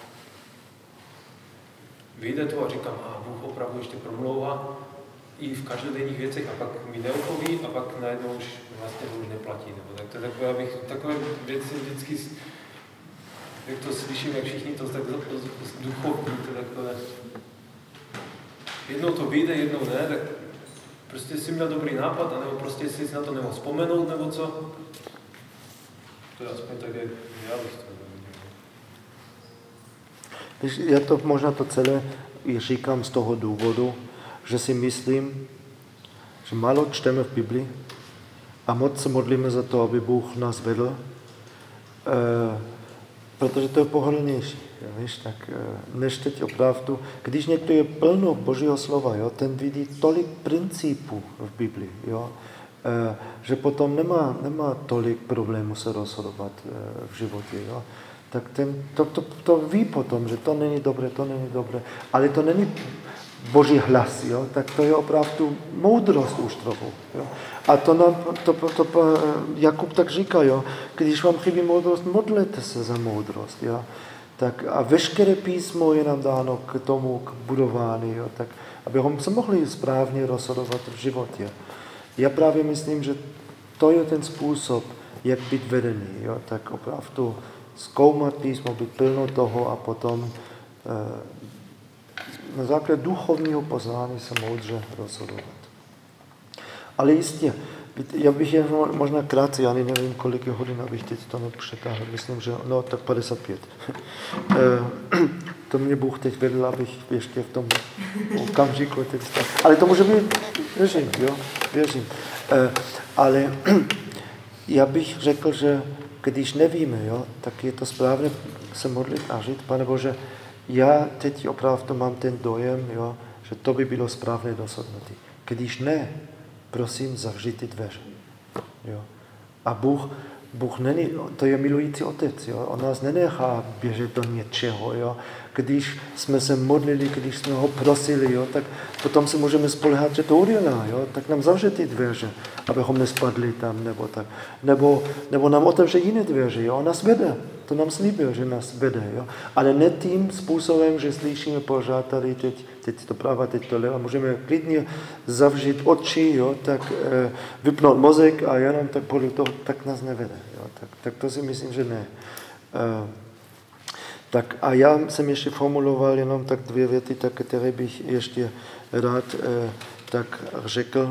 Vyjde to a říkám, Bůh opravdu ještě promlouvá i v každodenních věcech a pak mi neodpoví a pak najednou už vlastně to už neplatí. Nebo tak to je takové, abych takové věci vždycky, jak to slyším, jak všichni to tak duchovní, to takové. Jednou to vyjde, jednou ne, tak prostě jsi měl dobrý nápad, anebo prostě jsi na to nemohl vzpomenout, nebo co? To je aspoň tak, jak já bych to neviděl. Já to možná to celé říkám z toho důvodu, že si myslím, že málo čteme v Biblii a moc se modlíme za to, aby Bůh nás vedl, protože to je pohodlnější, víš, tak než teď opravdu, když někdo je plno Božího slova, jo, ten vidí tolik principů v Biblii, jo, že potom nemá tolik problémů se rozhodovat v životě, jo. Tak to ví potom, že to není dobré, ale to není Boží hlas, jo? Tak to je opravdu moudrost už trochu. Jo? A to nám, Jakub tak říká, jo? Když vám chybí moudrost, modlete se za moudrost. Jo? Tak, a veškeré písmo je nám dáno k tomu, k budování, jo? Tak, abychom se mohli správně rozhodovat v životě. Já právě myslím, že to je ten způsob, jak být vedený. Jo? Tak opravdu zkoumat písmo, být plno toho a potom na základě duchovního poznání se moudře rozhodovat. Ale jistě, Já bych jen možná krátce, já nevím, kolik je hodin, abych teď to nepřetáhl. Myslím, že no, tak 55. To mě Bůh teď vedl, abych ještě v tom okamžiku teď stál. Ale to může být, věřím. Ale já bych řekl, že když nevíme, tak je to správně se modlit a říct, Pane Bože, já teď opravdu mám ten dojem, že to by bylo správné rozhodnutí. Když ne, prosím, zavři ty dveře. A Bůh není, to je milující otec, on nás nenechá běžet do něčeho. Když jsme se modlili, když jsme ho prosili, tak potom se můžeme spoléhat, že to udělá, tak nám zavře ty dveře, abychom nespadli tam, nebo tak. Nebo nám otevře jiné dveře, on nás vede. To nám slíbil, že nás vede. Ale ne tím způsobem, že slyšíme pořád tady teď to práva, teď to leva. Můžeme klidně zavřít oči, tak vypnout mozek a jenom tak podle toho, tak nás nevede. Tak to si myslím, že ne. Tak a já jsem ještě formuloval jenom tak 2 věty, tak, které bych ještě rád tak řekl.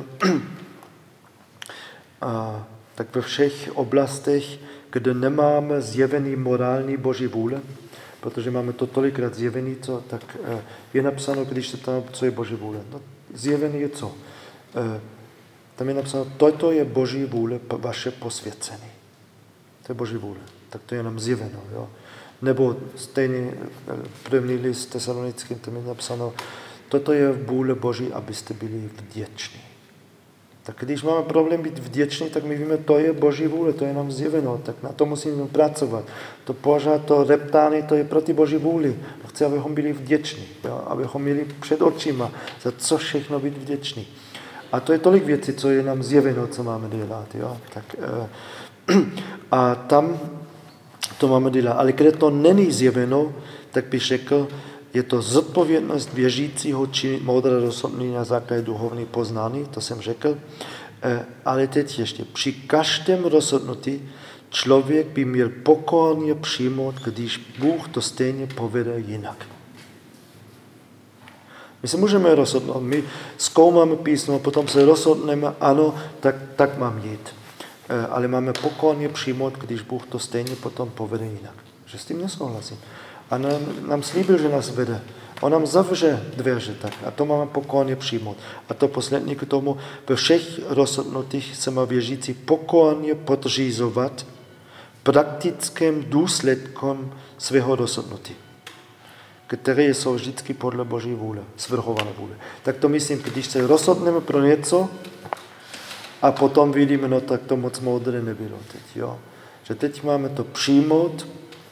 Tak ve všech oblastech, kde nemáme zjevený morální Boží vůle, protože máme to tolikrát zjevený, tak je napsáno, když se tam, co je Boží vůle. No, zjevený je co? Tam je napsáno, toto je Boží vůle, vaše posvěcení. To je Boží vůle. Tak to je nám zjeveno. Nebo stejný první list Tesalonickým, tam je napsáno, toto je vůle Boží, abyste byli vděční. Tak když máme problém být vděční, tak my víme, to je Boží vůle, to je nám zjeveno, tak na to musíme pracovat. To pořád, to reptání, to je proti Boží vůli. Chci, abychom byli vděční, abychom měli před očima, za co všechno být vděční. A to je tolik věcí, co je nám zjeveno, co máme dělat. Tak, a tam to máme dělat. Ale když to není zjeveno, tak bych řekl, je to zodpovědnost věřícího činit moudré rozhodnutí na základě duchovní poznání, to jsem řekl. Ale teď ještě, při každém rozhodnutí člověk by měl pokorně přijmout, když Bůh to stejně povede jinak. My se můžeme rozhodnout, my zkoumáme písmo, potom se rozhodneme, ano, tak mám jít. Ale máme pokorně přijmout, když Bůh to stejně potom povede jinak. Že s tím nesouhlasím. A nám slíbil, že nás vede. On nám zavře dveře tak. A to máme pokorně přijmout. A to poslední k tomu, ve všech rozhodnutích se má věřící pokorně podřízovat praktickým důsledkům svého rozhodnutí, které jsou vždycky podle Boží vůle, svrchované vůle. Tak to myslím, když se rozhodneme pro něco a potom vidíme, no tak to moc moudré nebylo teď. Že teď máme to přijmout,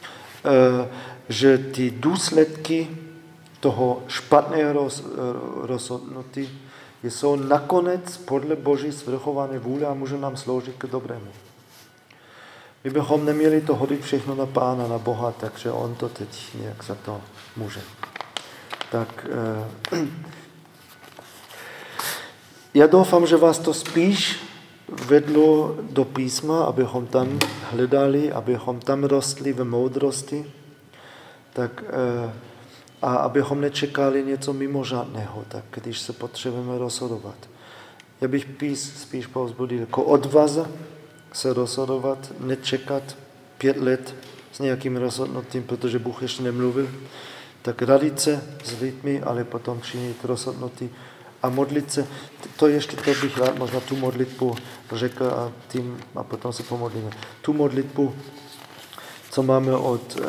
že ty důsledky toho špatného rozhodnutí jsou nakonec podle Boží svrchované vůle a můžou nám sloužit k dobrému. My bychom neměli to hodit všechno na Pána, na Boha, takže on to teď nějak za to může. Tak já doufám, že vás to spíš vedlo do písma, abychom tam hledali, abychom tam rostli ve moudrosti, tak, a abychom nečekali něco mimořádného, tak když se potřebujeme rozhodovat. Já bych spíš povzbudil jako odvaze se rozhodovat, nečekat 5 let s nějakým rozhodnutím, protože Bůh ještě nemluvil, tak radit se s lidmi, ale potom činit rozhodnutí a modlit se. To bych rád možná tu modlitbu řekl a potom se pomodlíme. Tu modlitbu, co máme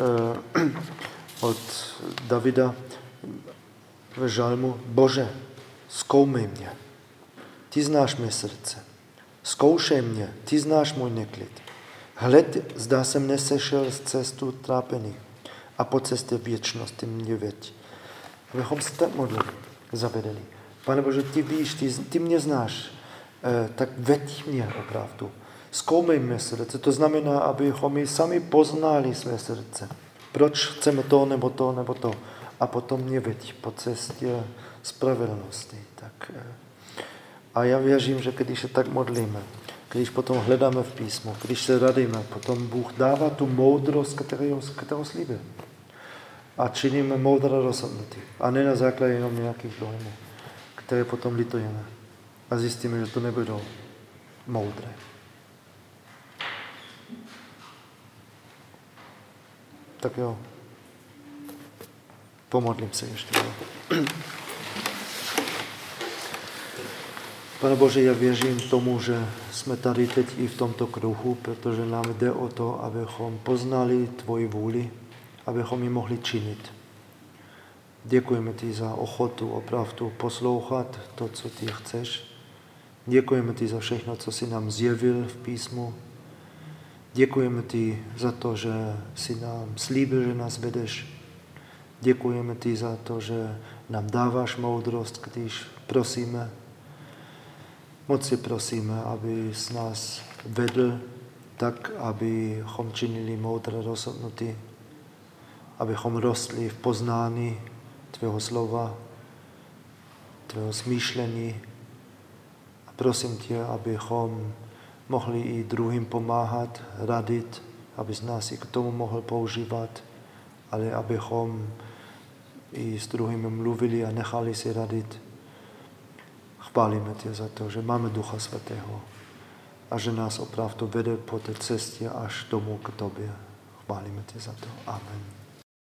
od Davida v žalmu. Bože, zkoumej mě. Ty znáš mé srdce. Zkoušej mě. Ty znáš můj neklid. Hled, zdá jsem nesešel z cestu trápení a po cestě věčnosti mě veď. Abychom se tak modlili, zavedeli. Pane Bože, ty víš, ty mě znáš, tak veď mě opravdu. Zkoumej mé srdce. To znamená, abychom my sami poznali své srdce. Proč chceme to, nebo to, nebo to. A potom mě veď po cestě spravedlnosti. Tak, a já věřím, že když se tak modlíme, když potom hledáme v písmu, když se radíme, potom Bůh dává tu moudrost, kterou slíbil. A činíme moudré rozhodnutí. A ne na základě jenom nějakých dojmů, které potom litujeme. A zjistíme, že to nebudou moudré. Tak jo, pomodlím se ještě. Pane Bože, já věřím tomu, že jsme tady teď i v tomto kruhu, protože nám jde o to, abychom poznali tvoji vůli, abychom ji mohli činit. Děkujeme ti za ochotu opravdu poslouchat to, co ty chceš. Děkujeme ti za všechno, co jsi nám zjevil v písmu. Děkujeme ti za to, že jsi nám slíbil, že nás vedeš. Děkujeme ti za to, že nám dáváš moudrost, když prosíme. Moc si prosíme, aby s nás vedl tak, abychom činili moudré rozhodnutí, abychom rostli v poznání tvého slova, tvého smýšlení. A prosím tě, abychom mohli i druhým pomáhat, radit, abys nás i k tomu mohl používat, ale abychom i s druhými mluvili a nechali si radit. Chválíme tě za to, že máme Ducha Svatého a že nás opravdu vede po té cestě až domů k tobě. Chválíme tě za to. Amen.